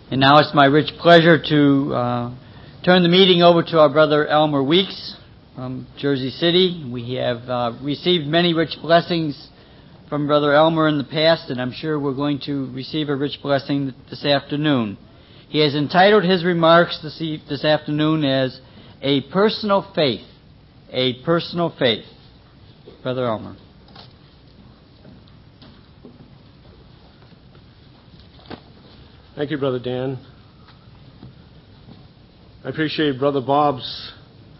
And now it's my rich pleasure to turn the meeting over to our brother Elmer Weeks from Jersey City. We have received many rich blessings from Brother Elmer in the past, and I'm sure we're going to receive a rich blessing this afternoon. He has entitled his remarks this afternoon as A Personal Faith. A Personal Faith. Brother Elmer. Thank you, Brother Dan. I appreciate Brother Bob's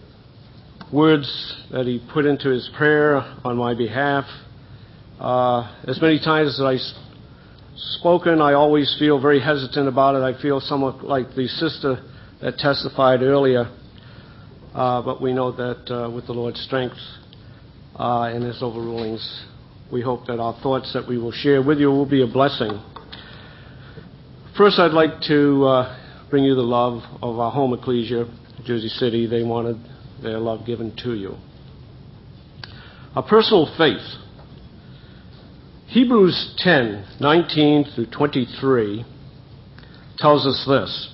words that he put into his prayer on my behalf. As many times as I've spoken, I always feel very hesitant about it. I feel somewhat like the sister that testified earlier. But we know that with the Lord's strength and His overrulings, we hope that our thoughts that we will share with you will be a blessing. First, I'd like to bring you the love of our home ecclesia, Jersey City. They wanted their love given to you. A personal faith. Hebrews 10:19 through 23 tells us this.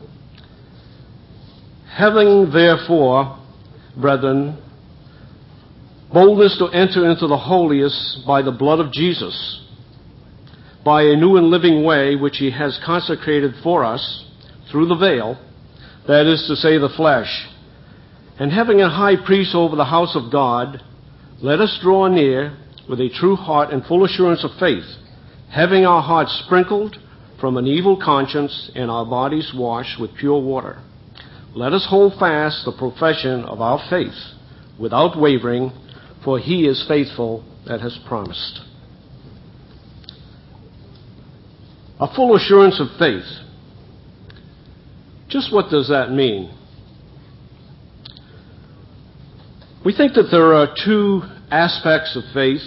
Having therefore, brethren, boldness to enter into the holiest by the blood of Jesus, by a new and living way which He has consecrated for us through the veil, that is to say, the flesh, and having a high priest over the house of God, let us draw near with a true heart and full assurance of faith, having our hearts sprinkled from an evil conscience and our bodies washed with pure water. Let us hold fast the profession of our faith without wavering, for He is faithful that has promised. A full assurance of faith. Just what does that mean? We think that there are two aspects of faith.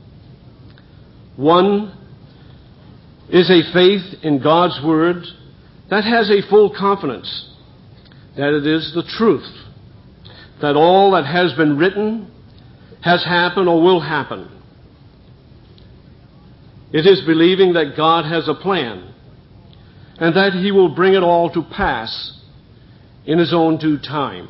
One is a faith in God's Word that has a full confidence that it is the truth, that all that has been written has happened or will happen. It is believing that God has a plan and that He will bring it all to pass in His own due time.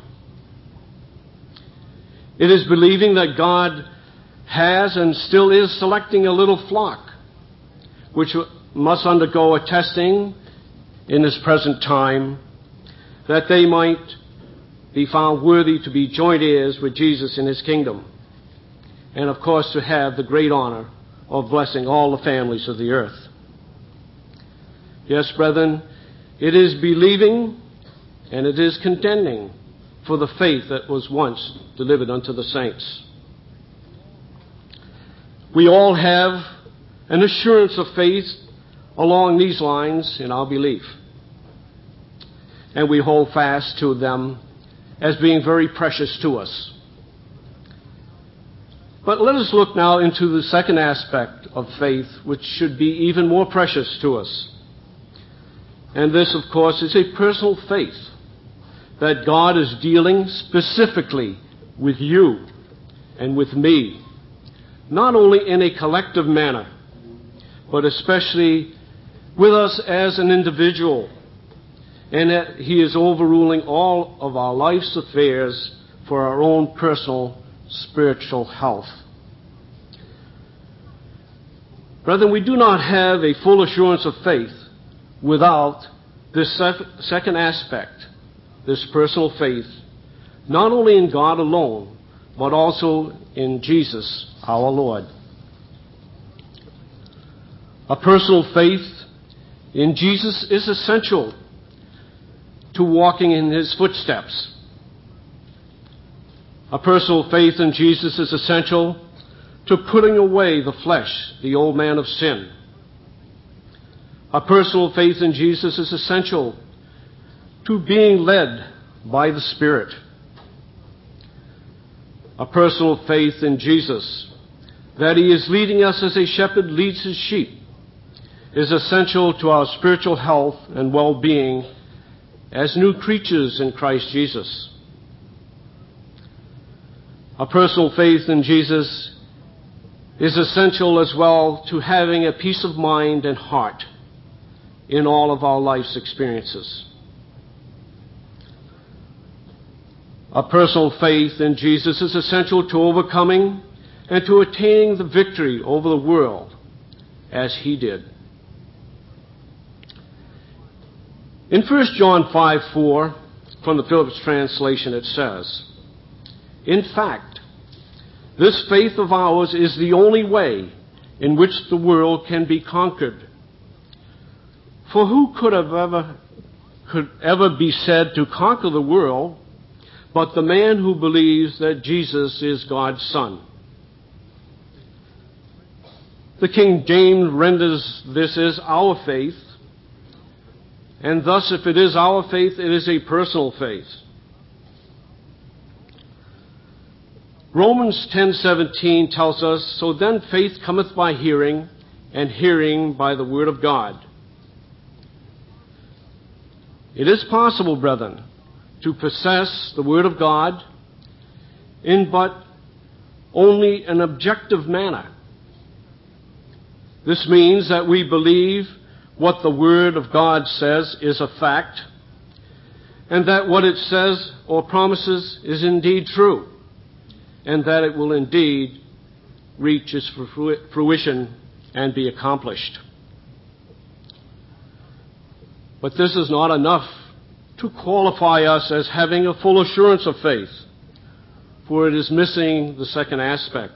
It is believing that God has and still is selecting a little flock which must undergo a testing in this present time that they might be found worthy to be joint heirs with Jesus in His kingdom, and of course to have the great honor of blessing all the families of the earth. Yes, brethren, it is believing and it is contending for the faith that was once delivered unto the saints. We all have an assurance of faith along these lines in our belief, and we hold fast to them as being very precious to us. But let us look now into the second aspect of faith, which should be even more precious to us. And this, of course, is a personal faith that God is dealing specifically with you and with me, not only in a collective manner, but especially with us as an individual, and that He is overruling all of our life's affairs for our own personal spiritual health. Brethren, we do not have a full assurance of faith without this second aspect, this personal faith, not only in God alone, but also in Jesus, our Lord. A personal faith in Jesus is essential to walking in His footsteps. A personal faith in Jesus is essential to putting away the flesh, the old man of sin. A personal faith in Jesus is essential to being led by the Spirit. A personal faith in Jesus, that He is leading us as a shepherd leads his sheep, is essential to our spiritual health and well-being as new creatures in Christ Jesus. A personal faith in Jesus is essential as well to having a peace of mind and heart in all of our life's experiences. A personal faith in Jesus is essential to overcoming and to attaining the victory over the world as he did. In 1 John 5:4, from the Phillips translation, it says, "In fact, this faith of ours is the only way in which the world can be conquered. For who could ever be said to conquer the world but the man who believes that Jesus is God's Son?" The King James renders this as our faith, and thus if it is our faith, it is a personal faith. Romans 10:17 tells us, "So then faith cometh by hearing, and hearing by the word of God." It is possible, brethren, to possess the word of God in but only an objective manner. This means that we believe what the word of God says is a fact, and that what it says or promises is indeed true, and that it will indeed reach its fruition and be accomplished. But this is not enough to qualify us as having a full assurance of faith, for it is missing the second aspect.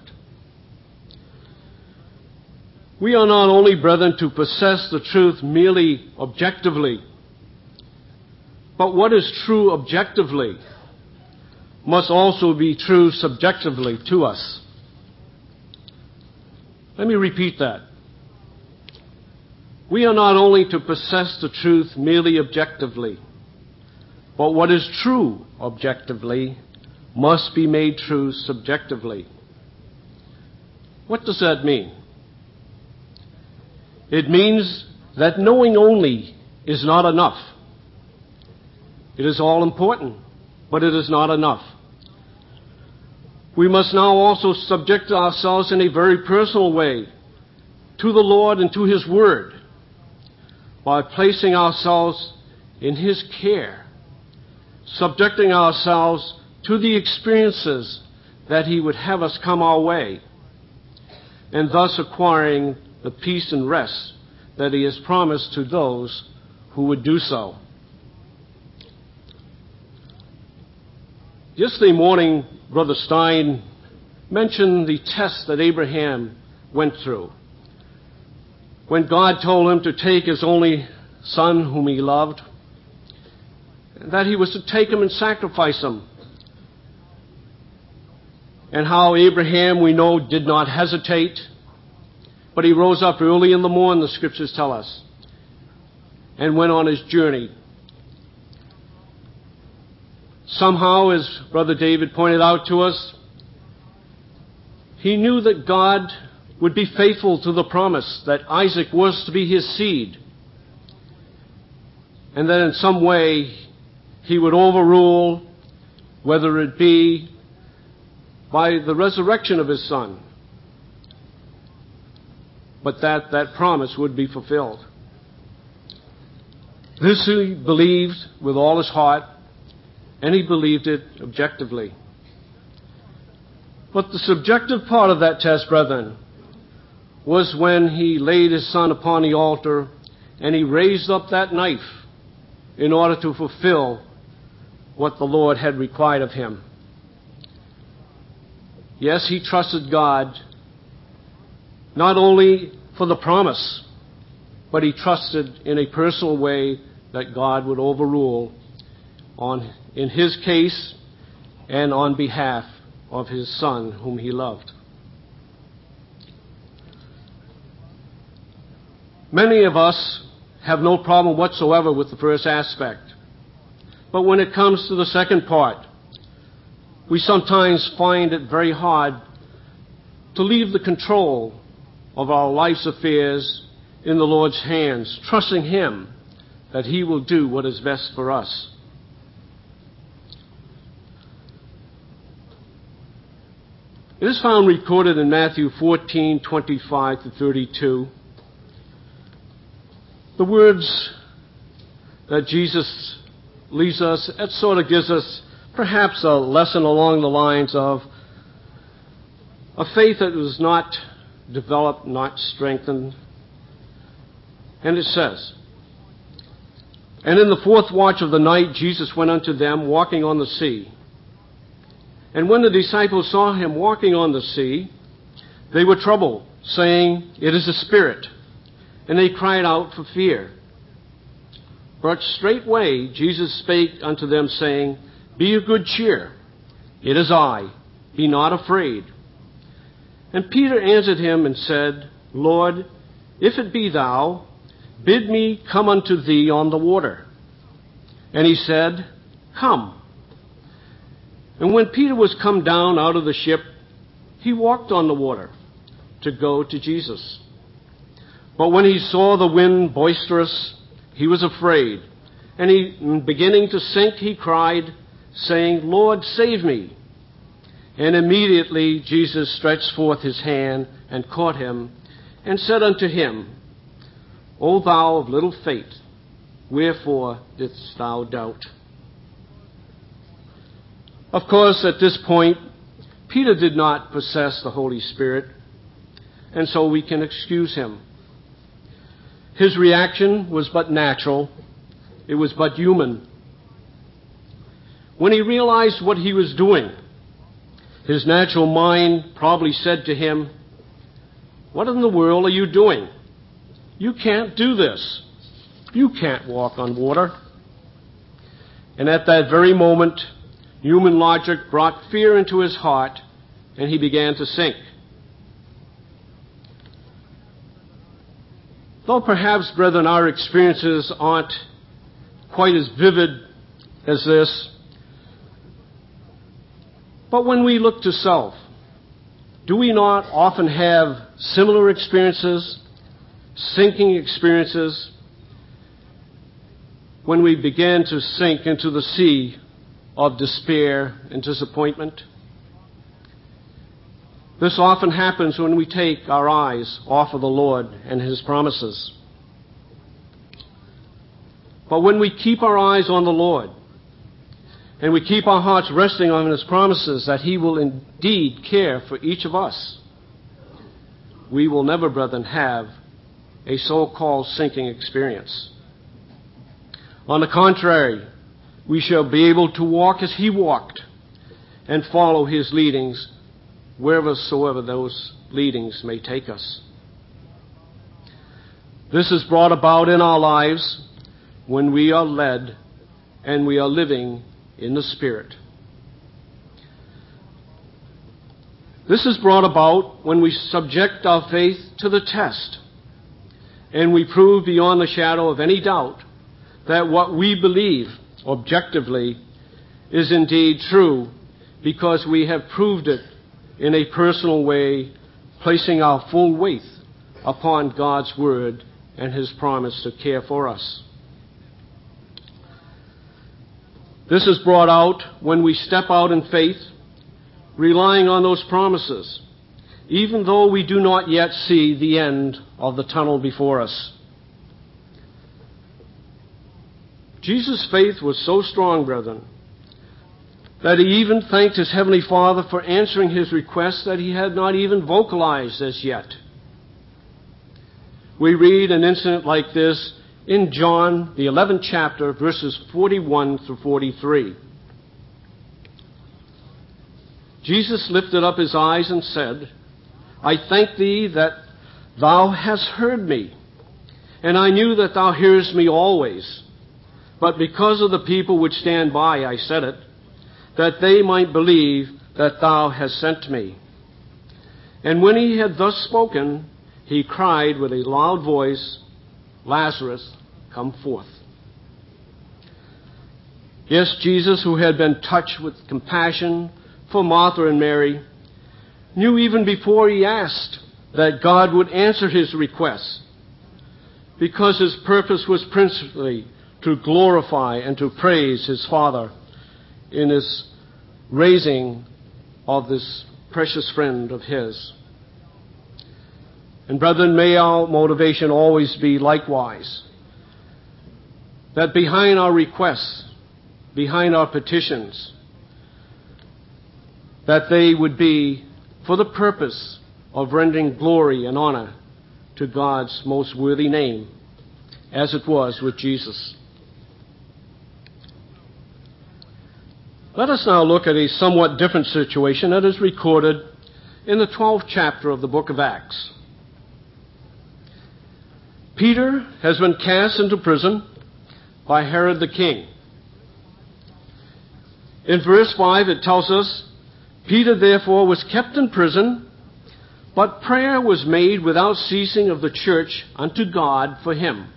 We are not only, brethren, to possess the truth merely objectively, but what is true objectively must also be true subjectively to us. Let me repeat that. We are not only to possess the truth merely objectively, but what is true objectively must be made true subjectively. What does that mean? It means that knowing only is not enough. It is all important, but it is not enough. We must now also subject ourselves in a very personal way to the Lord and to His Word by placing ourselves in His care, subjecting ourselves to the experiences that He would have us come our way, and thus acquiring the peace and rest that He has promised to those who would do so. Yesterday morning, Brother Stein mentioned the test that Abraham went through when God told him to take his only son whom he loved, and that he was to take him and sacrifice him. And how Abraham, we know, did not hesitate, but he rose up early in the morning, the Scriptures tell us, and went on his journey. Somehow, as Brother David pointed out to us, he knew that God would be faithful to the promise that Isaac was to be his seed, and that in some way he would overrule, whether it be by the resurrection of his son, but that promise would be fulfilled. This he believed with all his heart, and he believed it objectively. But the subjective part of that test, brethren, was when he laid his son upon the altar and he raised up that knife in order to fulfill what the Lord had required of him. Yes, he trusted God not only for the promise, but he trusted in a personal way that God would overrule in his case and on behalf of his son whom he loved. Many of us have no problem whatsoever with the first aspect. But when it comes to the second part, we sometimes find it very hard to leave the control of our life's affairs in the Lord's hands, trusting Him that He will do what is best for us. It is found recorded in Matthew 14:25-32. The words that Jesus leaves us, it sort of gives us perhaps a lesson along the lines of a faith that was not developed, not strengthened. And it says, "And in the fourth watch of the night, Jesus went unto them, walking on the sea. And when the disciples saw him walking on the sea, they were troubled, saying, It is a spirit. And they cried out for fear. But straightway Jesus spake unto them, saying, Be of good cheer. It is I. Be not afraid. And Peter answered him and said, Lord, if it be thou, bid me come unto thee on the water. And he said, Come. And when Peter was come down out of the ship, he walked on the water to go to Jesus. But when he saw the wind boisterous, he was afraid. And beginning to sink, he cried, saying, Lord, save me. And immediately Jesus stretched forth his hand and caught him, and said unto him, O thou of little faith, wherefore didst thou doubt? Of course, at this point, Peter did not possess the Holy Spirit, and so we can excuse him. His reaction was but natural. It was but human. When he realized what he was doing, his natural mind probably said to him, What in the world are you doing? You can't do this. You can't walk on water. And at that very moment, human logic brought fear into his heart, and he began to sink. Though perhaps, brethren, our experiences aren't quite as vivid as this, but when we look to self, do we not often have similar experiences, sinking experiences, when we begin to sink into the sea of despair and disappointment? This often happens when we take our eyes off of the Lord and His promises. But when we keep our eyes on the Lord, and we keep our hearts resting on His promises that He will indeed care for each of us, we will never, brethren, have a so-called sinking experience. On the contrary, we shall be able to walk as He walked and follow His leadings whereversoever those leadings may take us. This is brought about in our lives when we are led and we are living in the Spirit. This is brought about when we subject our faith to the test and we prove beyond the shadow of any doubt that what we believe objectively is indeed true, because we have proved it in a personal way, placing our full weight upon God's Word and His promise to care for us. This is brought out when we step out in faith, relying on those promises, even though we do not yet see the end of the tunnel before us. Jesus' faith was so strong, brethren, that He even thanked His Heavenly Father for answering His request that He had not even vocalized as yet. We read an incident like this in John, the 11th chapter, verses 41 through 43. Jesus lifted up His eyes and said, I thank Thee that Thou hast heard me, and I knew that Thou hearest me always. But because of the people which stand by, I said it, that they might believe that Thou hast sent me. And when He had thus spoken, He cried with a loud voice, Lazarus, come forth. Yes, Jesus, who had been touched with compassion for Martha and Mary, knew even before He asked that God would answer His request, because His purpose was principally to glorify and to praise His Father in His raising of this precious friend of His. And brethren, may our motivation always be likewise that behind our requests, behind our petitions, that they would be for the purpose of rendering glory and honor to God's most worthy name, as it was with Jesus. Let us now look at a somewhat different situation that is recorded in the 12th chapter of the book of Acts. Peter has been cast into prison by Herod the king. In verse 5 it tells us, Peter therefore was kept in prison, but prayer was made without ceasing of the church unto God for him.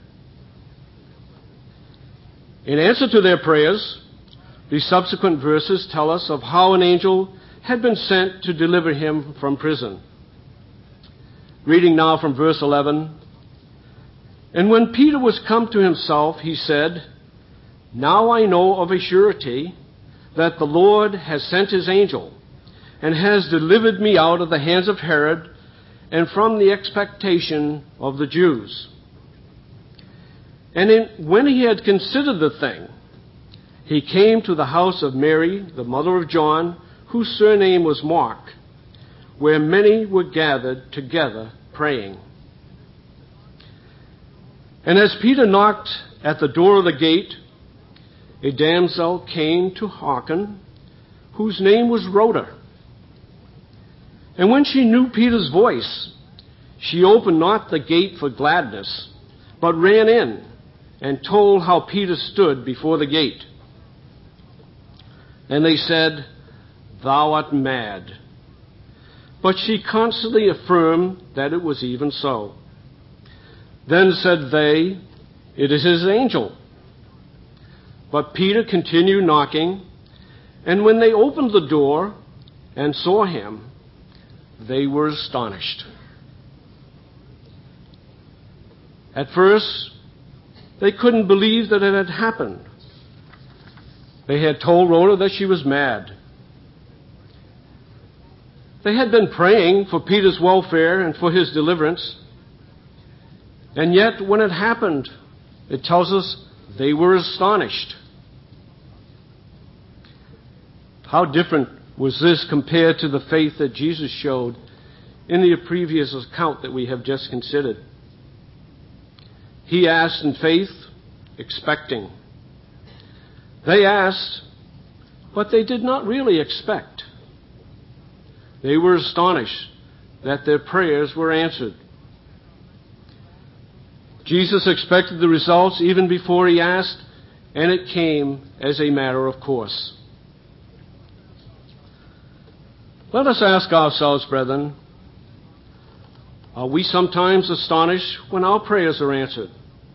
In answer to their prayers, the subsequent verses tell us of how an angel had been sent to deliver him from prison. Reading now from verse 11. And when Peter was come to himself, he said, Now I know of a surety that the Lord has sent his angel, and has delivered me out of the hands of Herod, and from the expectation of the Jews. And when he had considered the thing, he came to the house of Mary, the mother of John, whose surname was Mark, where many were gathered together praying. And as Peter knocked at the door of the gate, a damsel came to hearken, whose name was Rhoda. And when she knew Peter's voice, she opened not the gate for gladness, but ran in and told how Peter stood before the gate. And they said, Thou art mad. But she constantly affirmed that it was even so. Then said they, It is his angel. But Peter continued knocking, and when they opened the door and saw him, they were astonished. At first, they couldn't believe that it had happened. They had told Rhoda that she was mad. They had been praying for Peter's welfare and for his deliverance. And yet, when it happened, it tells us they were astonished. How different was this compared to the faith that Jesus showed in the previous account that we have just considered? He asked in faith, expecting. They asked, but they did not really expect. They were astonished that their prayers were answered. Jesus expected the results even before he asked, and it came as a matter of course. Let us ask ourselves, brethren, are we sometimes astonished when our prayers are answered?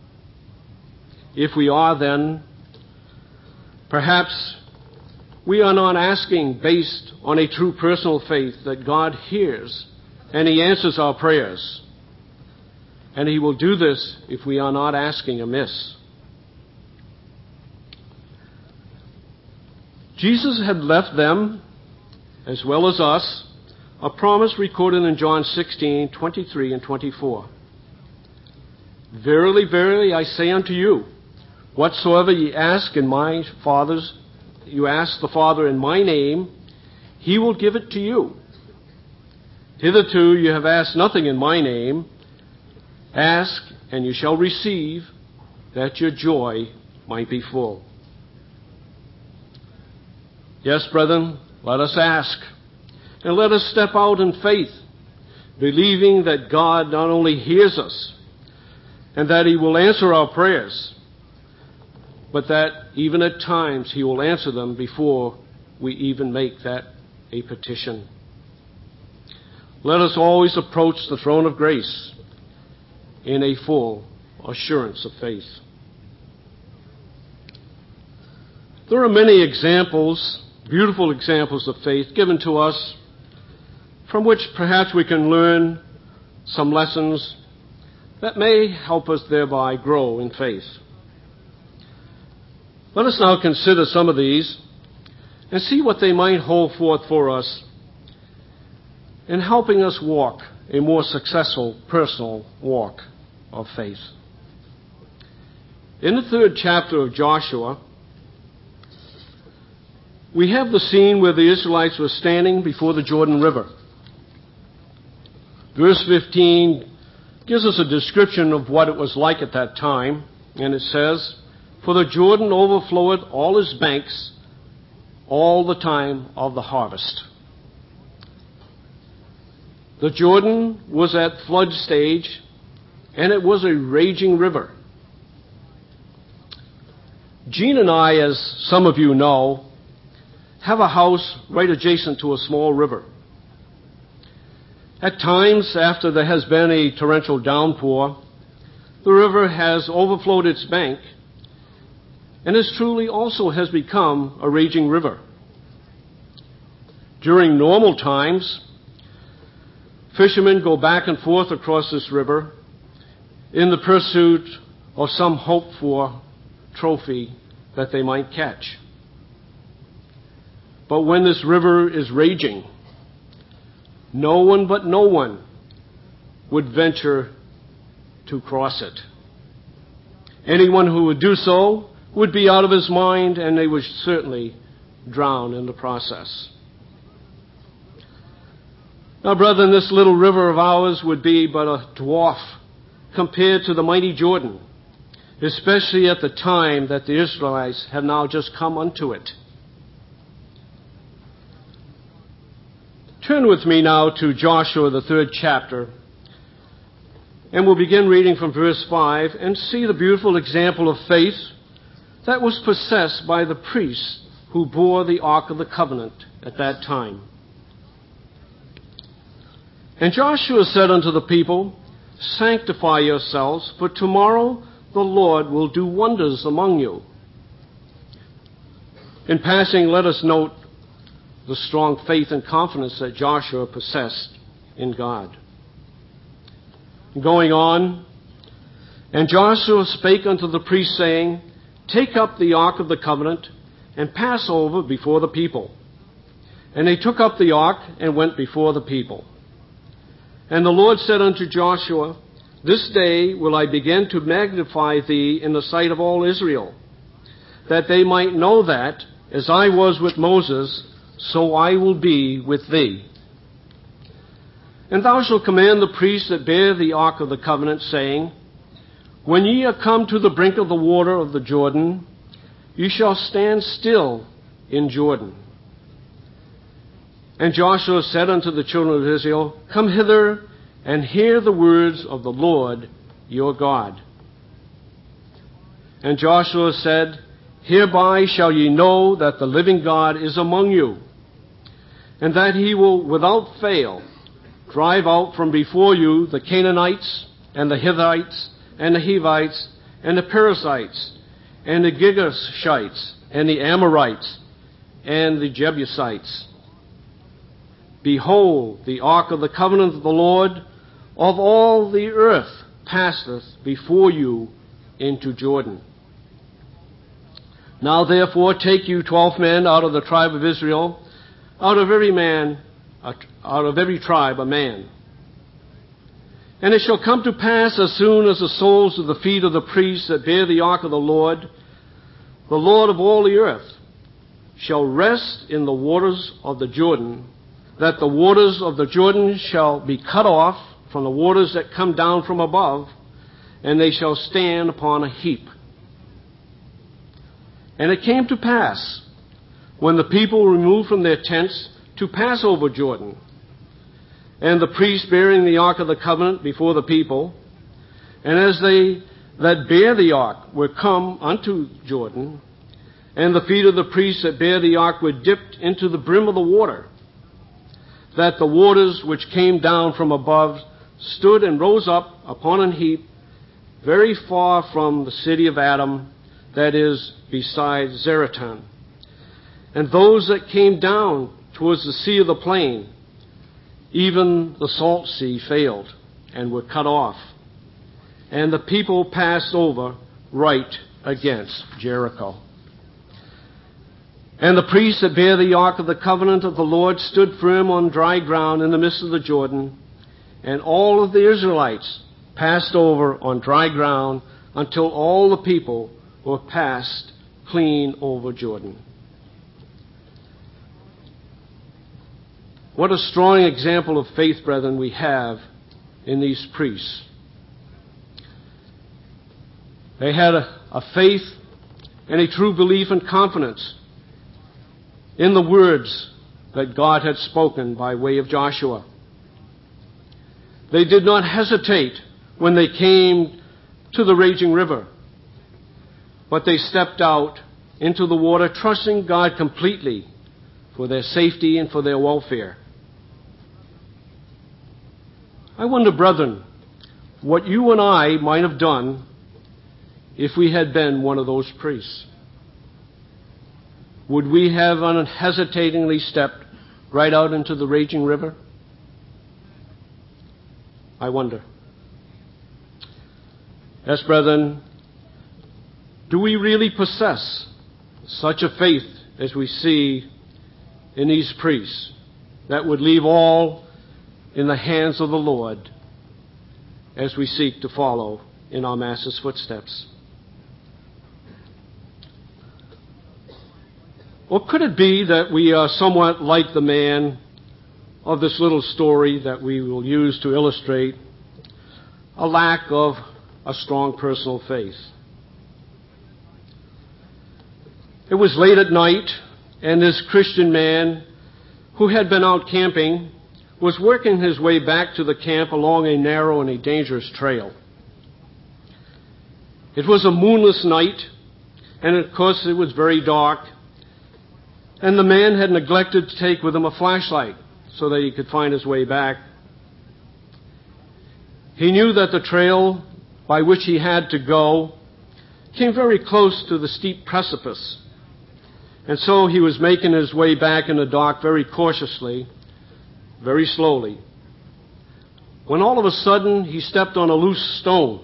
If we are, then perhaps we are not asking based on a true personal faith that God hears and he answers our prayers. And he will do this if we are not asking amiss. Jesus had left them, as well as us, a promise recorded in John 16:23 and 24. Verily, verily, I say unto you, whatsoever ye ask in you ask the Father in my name, he will give it to you. Hitherto you have asked nothing in my name. Ask, and you shall receive, that your joy might be full. Yes, brethren, let us ask, and let us step out in faith, believing that God not only hears us, and that he will answer our prayers, but that even at times he will answer them before we even make that a petition. Let us always approach the throne of grace in a full assurance of faith. There are many examples, beautiful examples of faith given to us from which perhaps we can learn some lessons that may help us thereby grow in faith. Let us now consider some of these and see what they might hold forth for us in helping us walk a more successful personal walk of faith. In the 3rd chapter of Joshua, we have the scene where the Israelites were standing before the Jordan River. Verse 15 gives us a description of what it was like at that time, and it says, "For the Jordan overflowed all his banks all the time of the harvest." The Jordan was at flood stage, and it was a raging river. Jean and I, as some of you know, have a house right adjacent to a small river. At times, after there has been a torrential downpour, the river has overflowed its bank, and this truly also has become a raging river. During normal times, fishermen go back and forth across this river in the pursuit of some hoped-for trophy that they might catch. But when this river is raging, no one would venture to cross it. Anyone who would do so would be out of his mind, and they would certainly drown in the process. Now, brethren, this little river of ours would be but a dwarf compared to the mighty Jordan, especially at the time that the Israelites have now just come unto it. Turn with me now to Joshua, the 3rd chapter, and we'll begin reading from verse 5 and see the beautiful example of faith that was possessed by the priests who bore the Ark of the Covenant at that time. "And Joshua said unto the people, Sanctify yourselves, for tomorrow the Lord will do wonders among you." In passing, let us note the strong faith and confidence that Joshua possessed in God. Going on, "And Joshua spake unto the priests, saying, Take up the ark of the covenant, and pass over before the people. And they took up the ark, and went before the people. And the Lord said unto Joshua, This day will I begin to magnify thee in the sight of all Israel, that they might know that, as I was with Moses, so I will be with thee. And thou shalt command the priests that bear the ark of the covenant, saying, When ye are come to the brink of the water of the Jordan, ye shall stand still in Jordan. And Joshua said unto the children of Israel, Come hither, and hear the words of the Lord your God. And Joshua said, Hereby shall ye know that the living God is among you, and that he will without fail drive out from before you the Canaanites, and the Hittites, and the Hivites, and the Perizzites, and the Girgashites, and the Amorites, and the Jebusites. Behold, the ark of the covenant of the Lord of all the earth passeth before you into Jordan. Now therefore take you 12 men out of the tribe of Israel, out of every tribe a man. And it shall come to pass, as soon as the soles of the feet of the priests that bear the ark of the Lord of all the earth, shall rest in the waters of the Jordan, that the waters of the Jordan shall be cut off from the waters that come down from above, and they shall stand upon a heap. And it came to pass, when the people removed from their tents to pass over Jordan, and the priests bearing the ark of the covenant before the people, and as they that bear the ark were come unto Jordan, and the feet of the priests that bear the ark were dipped into the brim of the water, that the waters which came down from above stood and rose up upon an heap very far from the city of Adam, that is, beside Zaretan. And those that came down towards the sea of the plain, even the salt sea, failed and were cut off. And the people passed over right against Jericho. And the priests that bear the ark of the covenant of the Lord stood firm on dry ground in the midst of the Jordan, and all of the Israelites passed over on dry ground until all the people were passed clean over Jordan. What a strong example of faith, brethren, we have in these priests. They had a faith and a true belief and confidence in the words that God had spoken by way of Joshua. They did not hesitate when they came to the raging river, but they stepped out into the water, trusting God completely for their safety and for their welfare. I wonder, brethren, what you and I might have done if we had been one of those priests. Would we have unhesitatingly stepped right out into the raging river? I wonder. Yes, brethren, do we really possess such a faith as we see in these priests that would leave all in the hands of the Lord as we seek to follow in our Master's footsteps? Or could it be that we are somewhat like the man of this little story that we will use to illustrate a lack of a strong personal faith? It was late at night, and this Christian man who had been out camping was working his way back to the camp along a narrow and a dangerous trail. It was a moonless night, and of course it was very dark, and the man had neglected to take with him a flashlight so that he could find his way back. He knew that the trail by which he had to go came very close to the steep precipice, and so he was making his way back in the dark very cautiously, very slowly, when all of a sudden he stepped on a loose stone,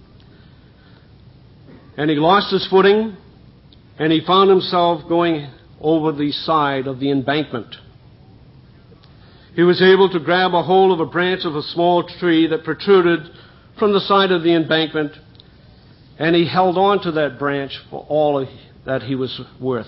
and he lost his footing, and he found himself going over the side of the embankment. He was able to grab a hold of a branch of a small tree that protruded from the side of the embankment, and he held on to that branch for all that he was worth.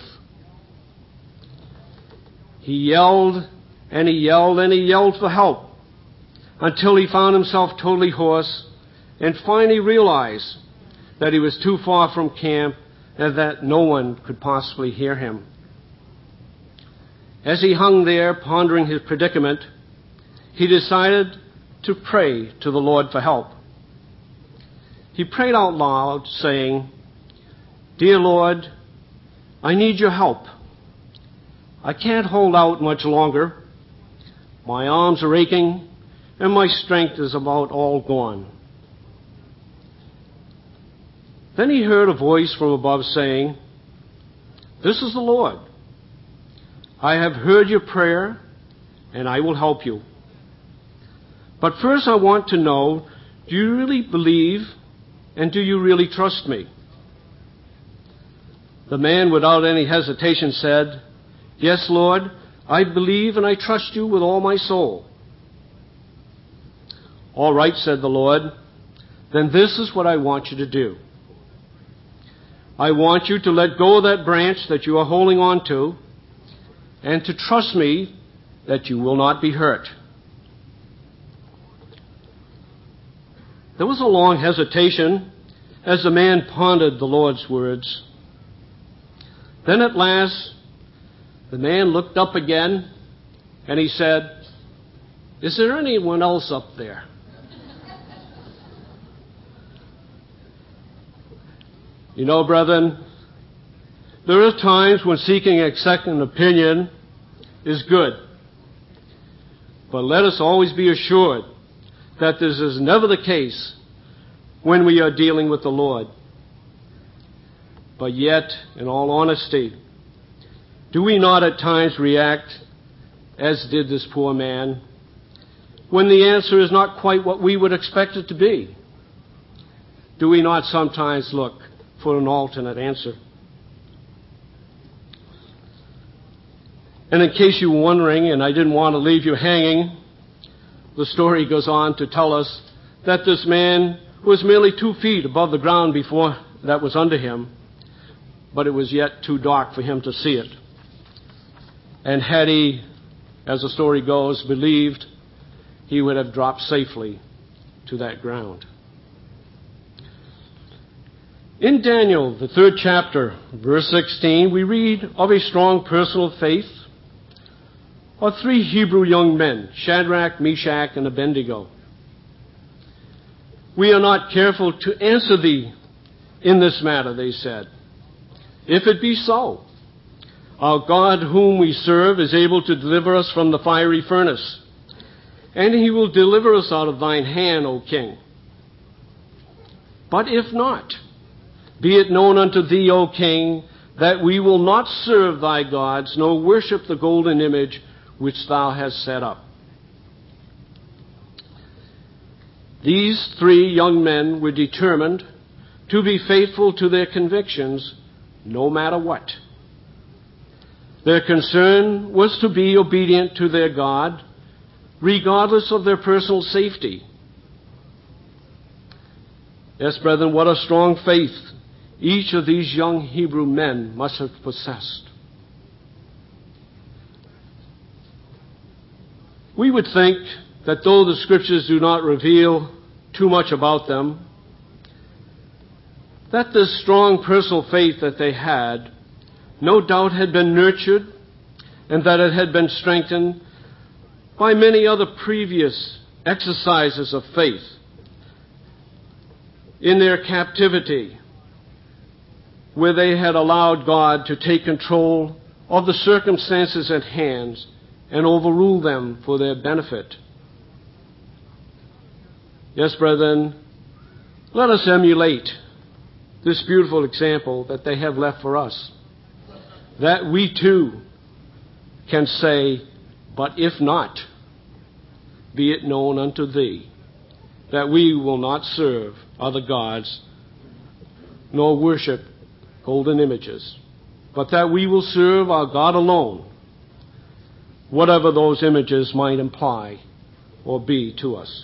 He yelled, and he yelled, and he yelled for help until he found himself totally hoarse and finally realized that he was too far from camp and that no one could possibly hear him. As he hung there pondering his predicament, he decided to pray to the Lord for help. He prayed out loud, saying, "Dear Lord, I need your help. I can't hold out much longer. My arms are aching, and my strength is about all gone." Then he heard a voice from above saying, "This is the Lord. I have heard your prayer, and I will help you. But first I want to know, do you really believe, and do you really trust me?" The man, without any hesitation, said, "Yes, Lord, I believe and I trust you with all my soul." "All right," said the Lord, "then this is what I want you to do. I want you to let go of that branch that you are holding on to, and to trust me that you will not be hurt." There was a long hesitation as the man pondered the Lord's words. Then at last, the man looked up again, and he said, "Is there anyone else up there?" You know, brethren, there are times when seeking a second opinion is good. But let us always be assured that this is never the case when we are dealing with the Lord. But yet, in all honesty, do we not at times react as did this poor man when the answer is not quite what we would expect it to be? Do we not sometimes look for an alternate answer? And in case you were wondering, and I didn't want to leave you hanging, the story goes on to tell us that this man was merely 2 feet above the ground before that was under him, but it was yet too dark for him to see it. And had he, as the story goes, believed, he would have dropped safely to that ground. In Daniel, the 3rd chapter, verse 16, we read of a strong personal faith of 3 Hebrew young men, Shadrach, Meshach, and Abednego. We are not careful to answer thee in this matter, they said. If it be so, our God whom we serve is able to deliver us from the fiery furnace, and he will deliver us out of thine hand, O king. But if not, be it known unto thee, O king, that we will not serve thy gods, nor worship the golden image which thou hast set up. These 3 young men were determined to be faithful to their convictions no matter what. Their concern was to be obedient to their God, regardless of their personal safety. Yes, brethren, what a strong faith each of these young Hebrew men must have possessed. We would think that though the Scriptures do not reveal too much about them, that this strong personal faith that they had no doubt had been nurtured and that it had been strengthened by many other previous exercises of faith in their captivity, where they had allowed God to take control of the circumstances at hand and overrule them for their benefit. Yes, brethren, let us emulate this beautiful example that they have left for us, that we too can say, but if not, be it known unto thee, that we will not serve other gods, nor worship golden images, but that we will serve our God alone, whatever those images might imply or be to us.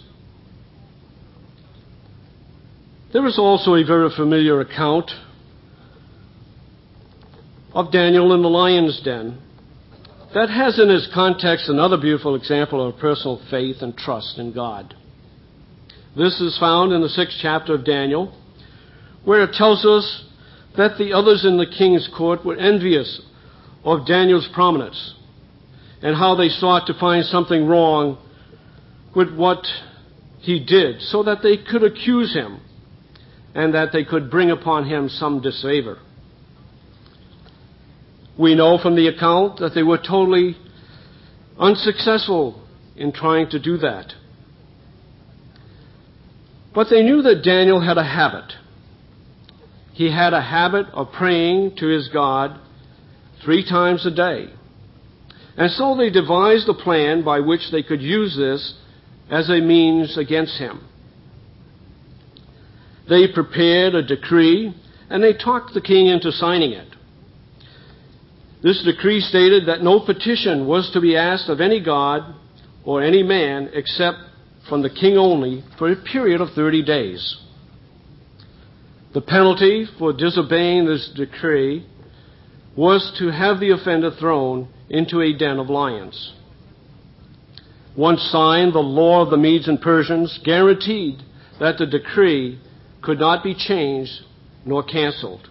There is also a very familiar account of Daniel in the lion's den that has in its context another beautiful example of personal faith and trust in God. This is found in the 6th chapter of Daniel, where it tells us that the others in the king's court were envious of Daniel's prominence and how they sought to find something wrong with what he did so that they could accuse him and that they could bring upon him some disfavor. We know from the account that they were totally unsuccessful in trying to do that. But they knew that Daniel had a habit. He had a habit of praying to his God 3 times a day. And so they devised a plan by which they could use this as a means against him. They prepared a decree, and they talked the king into signing it. This decree stated that no petition was to be asked of any god or any man except from the king only for a period of 30 days. The penalty for disobeying this decree was to have the offender thrown into a den of lions. Once signed, the law of the Medes and Persians guaranteed that the decree could not be changed nor canceled.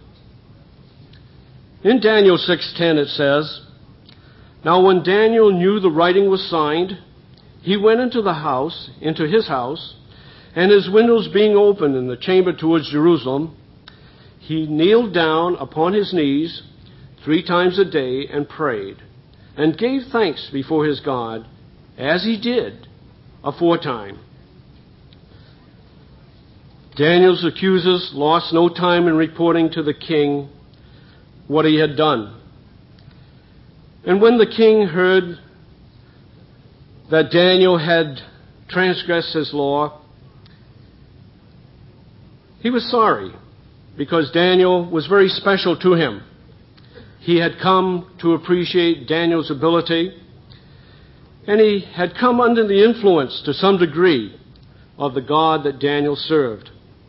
In Daniel 6:10 it says, "Now when Daniel knew the writing was signed, he went into his house, and his windows being open in the chamber towards Jerusalem, he kneeled down upon his knees 3 times a day and prayed, and gave thanks before his God, as he did aforetime." Daniel's accusers lost no time in reporting to the king what he had done. And when the king heard that Daniel had transgressed his law, he was sorry, because Daniel was very special to him. He had come to appreciate Daniel's ability, and he had come under the influence to some degree of the God that Daniel served.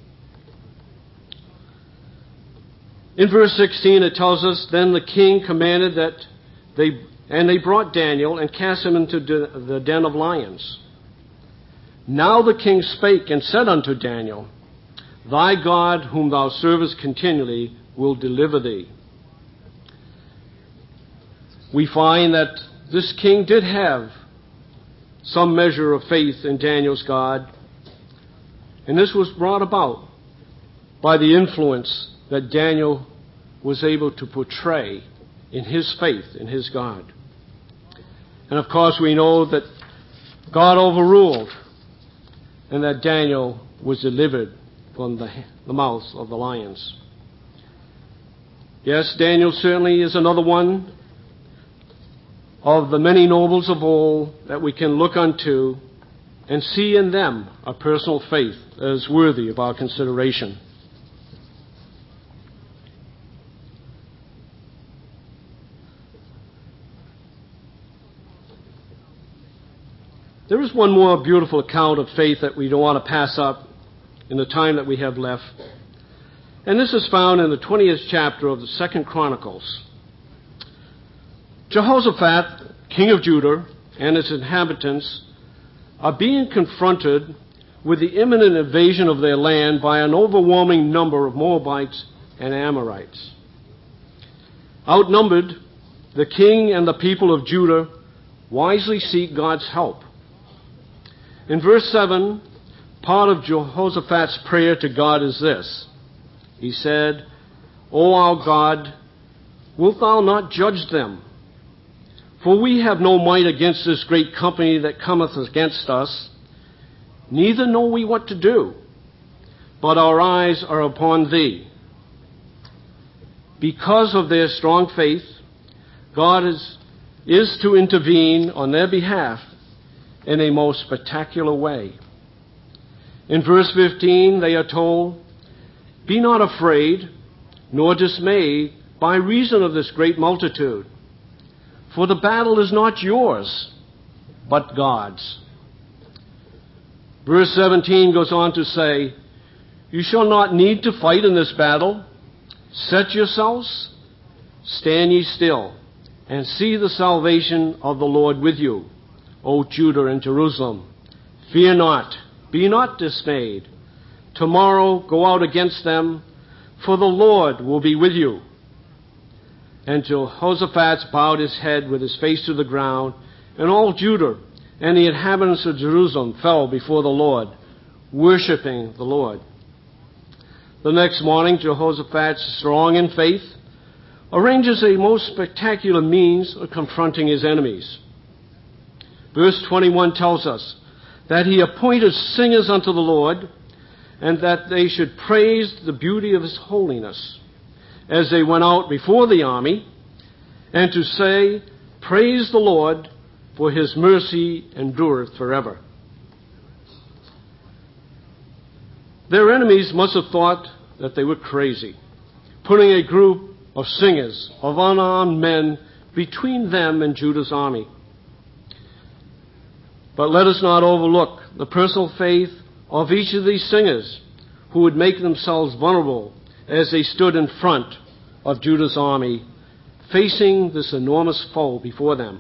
In verse 16 it tells us, then the king commanded that they brought Daniel and cast him into the den of lions. Now the king spake and said unto Daniel, thy God whom thou servest continually will deliver thee. We find that this king did have some measure of faith in Daniel's God, and this was brought about by the influence that Daniel was able to portray in his faith in his God. And of course we know that God overruled and that Daniel was delivered from the mouth of the lions. Yes, Daniel certainly is another one of the many nobles of old that we can look unto and see in them a personal faith that is worthy of our consideration. There is one more beautiful account of faith that we don't want to pass up in the time that we have left. And this is found in the 20th chapter of the 2nd Chronicles. Jehoshaphat, king of Judah, and its inhabitants are being confronted with the imminent invasion of their land by an overwhelming number of Moabites and Amorites. Outnumbered, the king and the people of Judah wisely seek God's help. In verse 7, part of Jehoshaphat's prayer to God is this. He said, O our God, wilt thou not judge them? For we have no might against this great company that cometh against us, neither know we what to do, but our eyes are upon thee. Because of their strong faith, God is to intervene on their behalf in a most spectacular way. In verse 15, they are told, be not afraid, nor dismayed by reason of this great multitude. For the battle is not yours, but God's. Verse 17 goes on to say, you shall not need to fight in this battle. Set yourselves, stand ye still, and see the salvation of the Lord with you, O Judah and Jerusalem. Fear not, be not dismayed. Tomorrow go out against them, for the Lord will be with you. And Jehoshaphat bowed his head with his face to the ground, and all Judah and the inhabitants of Jerusalem fell before the Lord, worshiping the Lord. The next morning, Jehoshaphat, strong in faith, arranges a most spectacular means of confronting his enemies. Verse 21 tells us that he appointed singers unto the Lord, and that they should praise the beauty of his holiness as they went out before the army, and to say, praise the Lord, for his mercy endureth forever. Their enemies must have thought that they were crazy, putting a group of singers, of unarmed men, between them and Judah's army. But let us not overlook the personal faith of each of these singers who would make themselves vulnerable as they stood in front of Judah's army, facing this enormous foe before them.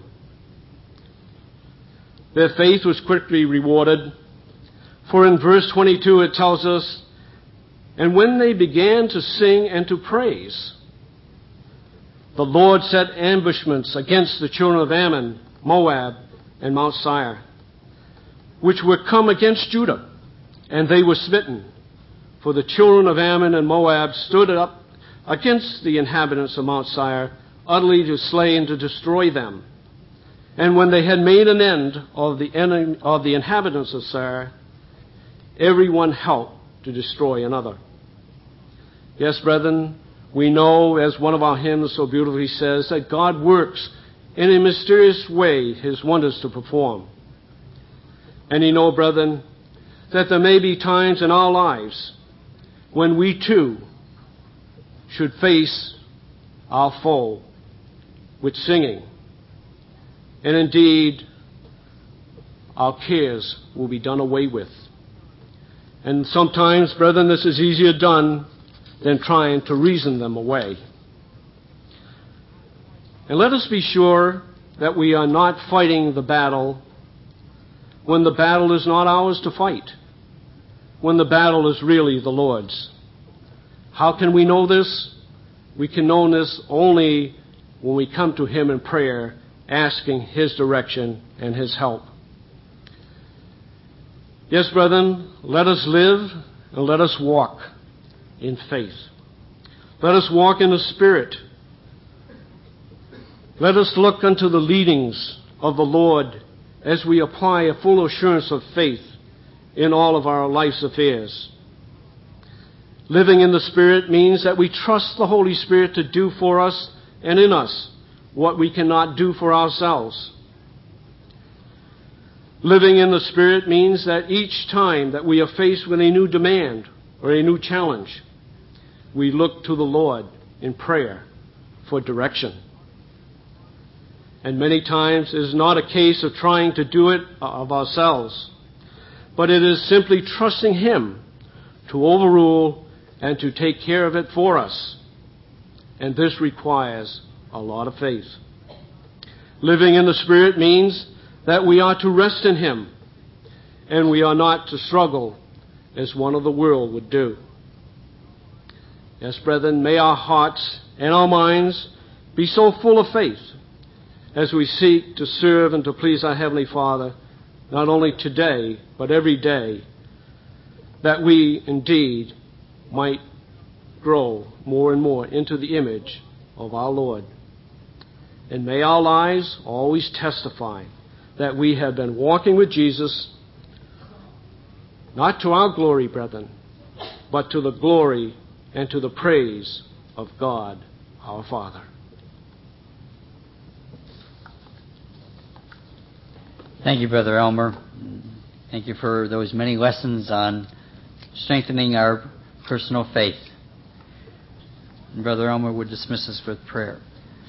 Their faith was quickly rewarded, for in verse 22 it tells us, and when they began to sing and to praise, the Lord set ambushments against the children of Ammon, Moab, and Mount Seir, which were come against Judah, and they were smitten. For the children of Ammon and Moab stood up against the inhabitants of Mount Seir, utterly to slay and to destroy them. And when they had made an end of the inhabitants of Seir, every one helped to destroy another. Yes, brethren, we know, as one of our hymns so beautifully says, that God works in a mysterious way his wonders to perform. And you know, brethren, that there may be times in our lives when we too should face our foe with singing. And indeed, our cares will be done away with. And sometimes, brethren, this is easier done than trying to reason them away. And let us be sure that we are not fighting the battle when the battle is not ours to fight, when the battle is really the Lord's. How can we know this? We can know this only when we come to Him in prayer, asking His direction and His help. Yes, brethren, let us live and let us walk in faith. Let us walk in the Spirit. Let us look unto the leadings of the Lord as we apply a full assurance of faith in all of our life's affairs. Living in the Spirit means that we trust the Holy Spirit to do for us and in us what we cannot do for ourselves. Living in the Spirit means that each time that we are faced with a new demand or a new challenge, we look to the Lord in prayer for direction. And many times it is not a case of trying to do it of ourselves, but it is simply trusting Him to overrule and to take care of it for us. And this requires a lot of faith. Living in the Spirit means that we are to rest in Him, and we are not to struggle as one of the world would do. Yes, brethren, may our hearts and our minds be so full of faith as we seek to serve and to please our Heavenly Father, not only today, but every day, that we indeed might grow more and more into the image of our Lord. And may our lives always testify that we have been walking with Jesus, not to our glory, brethren, but to the glory and to the praise of God, our Father. Thank you, Brother Elmer. Thank you for those many lessons on strengthening our personal faith. And Brother Elmer would dismiss us with prayer.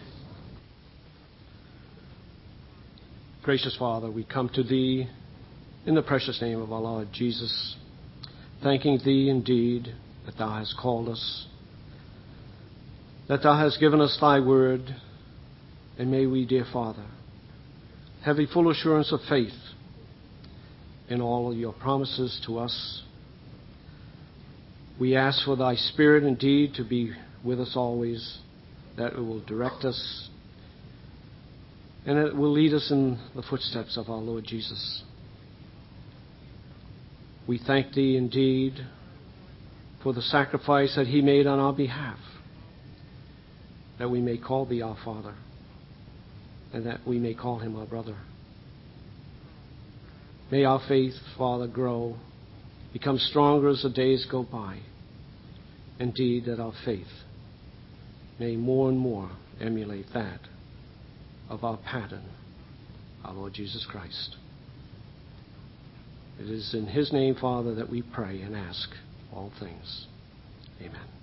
Gracious Father, we come to Thee in the precious name of our Lord Jesus, thanking Thee indeed that Thou hast called us, that Thou hast given us Thy word, and may we, dear Father, have a full assurance of faith in all of Your promises to us. We ask for Thy Spirit indeed to be with us always, that it will direct us, and it will lead us in the footsteps of our Lord Jesus. We thank Thee indeed for the sacrifice that He made on our behalf, that we may call Thee our Father, and that we may call Him our brother. May our faith, Father, grow, become stronger as the days go by. Indeed, that our faith may more and more emulate that of our pattern, our Lord Jesus Christ. It is in His name, Father, that we pray and ask all things. Amen.